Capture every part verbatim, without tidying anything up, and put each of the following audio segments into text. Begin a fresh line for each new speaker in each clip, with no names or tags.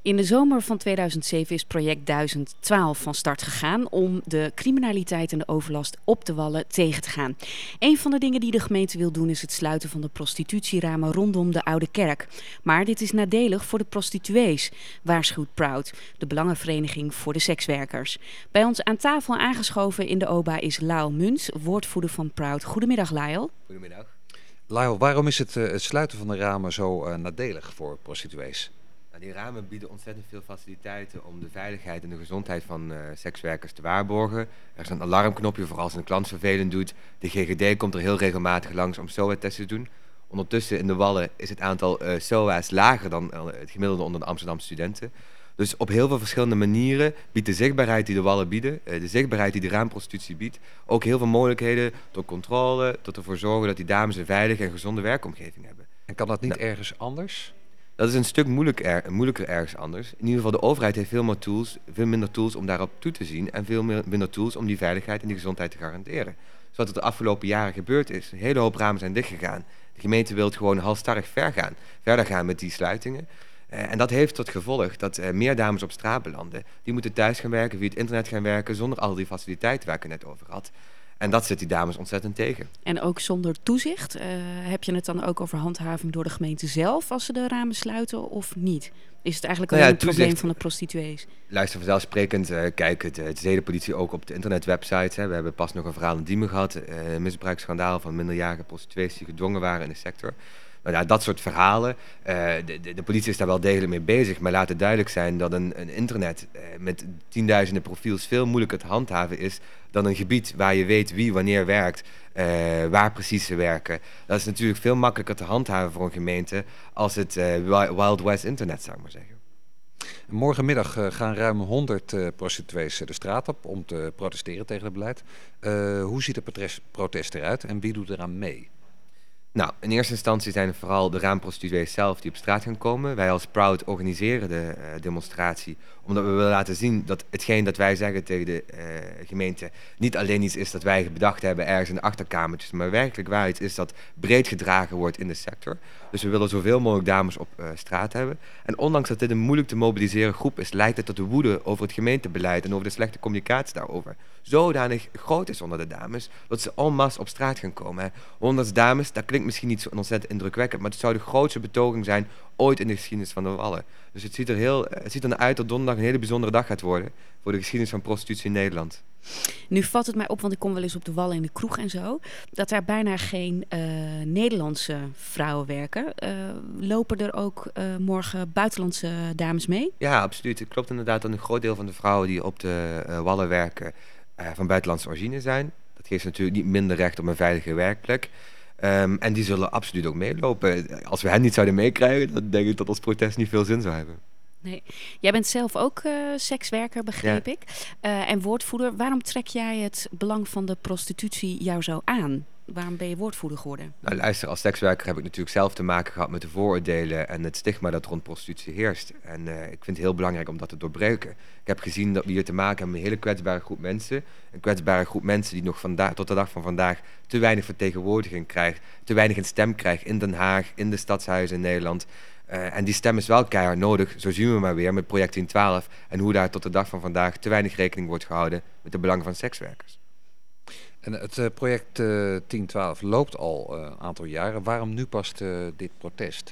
In de zomer van tweeduizend zeven is project duizend twaalf van start gegaan om de criminaliteit en de overlast op de Wallen tegen te gaan. Een van de dingen die de gemeente wil doen is het sluiten van de prostitutieramen rondom de Oude Kerk. Maar dit is nadelig voor de prostituees, waarschuwt Proud, de belangenvereniging voor de sekswerkers. Bij ons aan tafel aangeschoven in de O B A is Lyle Muns, woordvoerder van Proud. Goedemiddag, Lyle.
Goedemiddag.
Lyle, waarom is het, uh, het sluiten van de ramen zo uh, nadelig voor prostituees?
Nou, die ramen bieden ontzettend veel faciliteiten om de veiligheid en de gezondheid van uh, sekswerkers te waarborgen. Er is een alarmknopje voor als een klant vervelend doet. De G G D komt er heel regelmatig langs om S O A-testen te doen. Ondertussen in de Wallen is het aantal uh, S O A's lager dan uh, het gemiddelde onder de Amsterdamse studenten. Dus op heel veel verschillende manieren biedt de zichtbaarheid die de Wallen bieden, uh, de zichtbaarheid die de raamprostitutie biedt, ook heel veel mogelijkheden tot controle, tot ervoor zorgen dat die dames een veilige en gezonde werkomgeving hebben.
En kan dat niet
nou,
ergens anders?
Dat is een stuk moeilijk er, moeilijker ergens anders. In ieder geval, de overheid heeft veel meer tools, veel minder tools om daarop toe te zien en veel meer, minder tools om die veiligheid en die gezondheid te garanderen. Zoals het de afgelopen jaren gebeurd is. Een hele hoop ramen zijn dichtgegaan. De gemeente wil het gewoon halstarrig ver gaan, verder gaan met die sluitingen. Uh, en dat heeft tot gevolg dat uh, meer dames op straat belanden. Die moeten thuis gaan werken, via het internet gaan werken, zonder al die faciliteiten waar ik het net over had. En dat zit die dames ontzettend tegen.
En ook zonder toezicht? Uh, heb je het dan ook over handhaving door de gemeente zelf als ze de ramen sluiten of niet? Is het eigenlijk
nou ja,
alleen een
toezicht,
probleem van de prostituees?
Luister, vanzelfsprekend uh, kijkt het, het zedenpolitie ook op de internetwebsites. Hè. We hebben pas nog een verhaal in Diemen gehad. Uh, een misbruiksschandaal van minderjarige prostituees die gedwongen waren in de sector. Nou ja, dat soort verhalen. Uh, de, de, de politie is daar wel degelijk mee bezig. Maar laat het duidelijk zijn dat een, een internet uh, met tienduizenden profiels veel moeilijker te handhaven is dan een gebied waar je weet wie wanneer werkt, uh, waar precies ze werken. Dat is natuurlijk veel makkelijker te handhaven voor een gemeente als het uh, Wild West internet, zou ik maar zeggen.
Morgenmiddag uh, gaan ruim honderd uh, prostituees de straat op om te protesteren tegen het beleid. Uh, hoe ziet het protest eruit en wie doet eraan mee?
Nou, in eerste instantie zijn het vooral de raamprostituees zelf die op straat gaan komen. Wij als Proud organiseren de uh, demonstratie omdat we willen laten zien dat hetgeen dat wij zeggen tegen de uh, gemeente niet alleen iets is dat wij bedacht hebben ergens in de achterkamertjes, maar werkelijk waar iets is dat breed gedragen wordt in de sector. Dus we willen zoveel mogelijk dames op uh, straat hebben. En ondanks dat dit een moeilijk te mobiliseren groep is, lijkt het dat de woede over het gemeentebeleid en over de slechte communicatie daarover zodanig groot is onder de dames, dat ze en masse op straat gaan komen. Hè. honderd dames, dat klinkt misschien niet zo ontzettend indrukwekkend, maar het zou de grootste betoging zijn ooit in de geschiedenis van de Wallen. Dus het ziet er, heel, het ziet er naar uit dat donderdag een hele bijzondere dag gaat worden voor de geschiedenis van prostitutie in Nederland.
Nu valt het mij op, want ik kom wel eens op de Wallen in de kroeg en zo, dat daar bijna geen uh, Nederlandse vrouwen werken. Uh, lopen er ook uh, morgen buitenlandse dames mee?
Ja, absoluut. Het klopt inderdaad dat een groot deel van de vrouwen die op de uh, Wallen werken uh, van buitenlandse origine zijn. Dat geeft natuurlijk niet minder recht op een veilige werkplek. Um, en die zullen absoluut ook meelopen. Als we hen niet zouden meekrijgen, dan denk ik dat ons protest niet veel zin zou hebben.
Nee. Jij bent zelf ook uh, sekswerker, begreep
ja.
ik. Uh, en woordvoerder. Waarom trek jij het belang van de prostitutie jou zo aan? Waarom ben je woordvoerder geworden?
Nou, luister, als sekswerker heb ik natuurlijk zelf te maken gehad met de vooroordelen en het stigma dat rond prostitutie heerst. En uh, ik vind het heel belangrijk om dat te doorbreken. Ik heb gezien dat we hier te maken hebben met een hele kwetsbare groep mensen. Een kwetsbare groep mensen die nog vandaag, tot de dag van vandaag te weinig vertegenwoordiging krijgt. Te weinig een stem krijgt in Den Haag, in de stadshuizen in Nederland. Uh, en die stem is wel keihard nodig, zo zien we maar weer met project tien twaalf. En hoe daar tot de dag van vandaag te weinig rekening wordt gehouden met de belangen van sekswerkers.
En het uh, project uh, tien twaalf loopt al een uh, aantal jaren. Waarom nu pas uh, dit protest?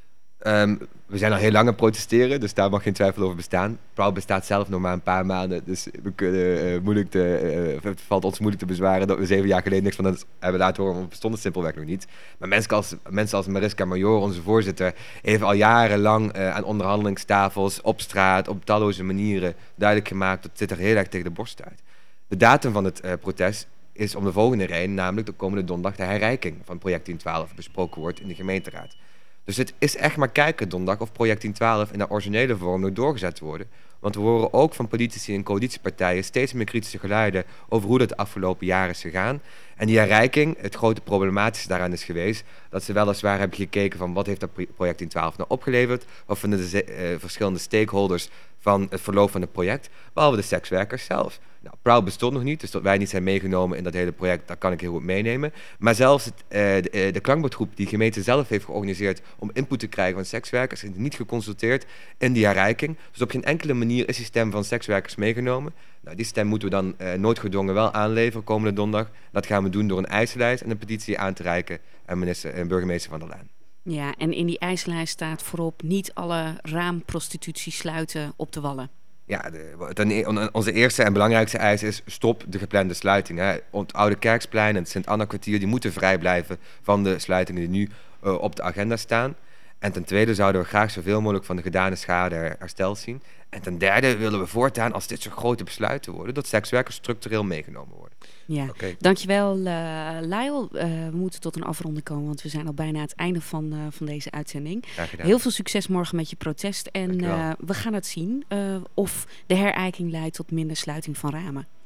Um, we zijn al heel lang aan het protesteren, dus daar mag geen twijfel over bestaan. Proud bestaat zelf nog maar een paar maanden, dus we kunnen, uh, moeilijk te, uh, het valt ons moeilijk te bezwaren dat we zeven jaar geleden niks van dat hebben laten horen, want we bestonden simpelweg nog niet. Maar mensen als, mensen als Mariska Major, onze voorzitter, heeft al jarenlang uh, aan onderhandelingstafels, op straat, op talloze manieren duidelijk gemaakt dat dit er heel erg tegen de borst uit. De datum van het uh, protest is om de volgende reden, namelijk de komende donderdag de herrijking van project tien twaalf besproken wordt in de gemeenteraad. Dus het is echt maar kijken donderdag of project tien twaalf in de originele vorm nog doorgezet wordt. Want we horen ook van politici en coalitiepartijen steeds meer kritische geluiden over hoe dat de afgelopen jaren is gegaan. En die herrijking, het grote problematische daaraan is geweest dat ze weliswaar hebben gekeken van wat heeft dat project tien twaalf nou opgeleverd, wat vinden de uh, verschillende stakeholders van het verloop van het project, behalve de sekswerkers zelf. Nou, Proud bestond nog niet, dus dat wij niet zijn meegenomen in dat hele project, dat kan ik heel goed meenemen. Maar zelfs het, uh, de, uh, de klankbordgroep die de gemeente zelf heeft georganiseerd om input te krijgen van sekswerkers, is niet geconsulteerd in die herrijking. Dus op geen enkele manier is die stem van sekswerkers meegenomen. Nou, die stem moeten we dan uh, noodgedwongen wel aanleveren komende donderdag. Dat gaan we doen door een eisenlijst en een petitie aan te reiken aan minister en burgemeester Van der Laan.
Ja, en in die eisenlijst staat voorop niet alle raamprostitutie sluiten op de Wallen.
Ja, de, ten, onze eerste en belangrijkste eis is stop de geplande sluiting. Hè. Het Oude Kerksplein en het Sint-Anna-kwartier die moeten vrij blijven van de sluitingen die nu uh, op de agenda staan. En ten tweede zouden we graag zoveel mogelijk van de gedane schade hersteld zien. En ten derde willen we voortaan, als dit soort grote besluiten worden, dat sekswerkers structureel meegenomen worden.
Ja,
Okay.
Dankjewel uh, Lyle. Uh, we moeten tot een afronding komen, want we zijn al bijna aan het einde van, uh, van deze uitzending. Heel veel succes morgen met je protest. En uh, we gaan het zien uh, of de herijking leidt tot minder sluiting van ramen.